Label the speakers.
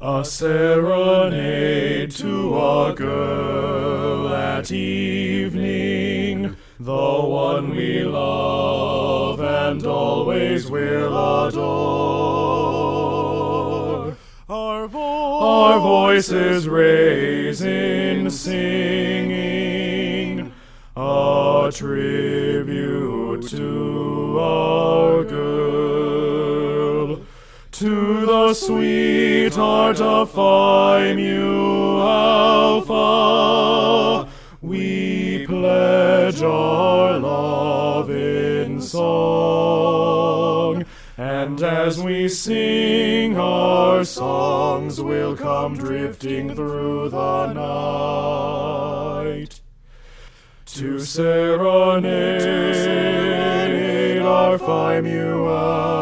Speaker 1: A serenade to a girl at evening, the one we love and always will adore. Our voices raise in singing, a tribute to our girl. To the sweetheart of Phi Mu Alpha, we pledge our love in song. And as we sing our songs, we'll come drifting through the night to serenade our Phi Mu Alpha.